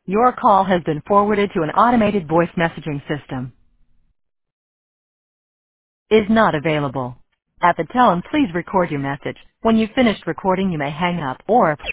Your call has been forwarded to an automated voice messaging system. Is not available. At the tone, please record your message. When you've finished recording, you may hang up or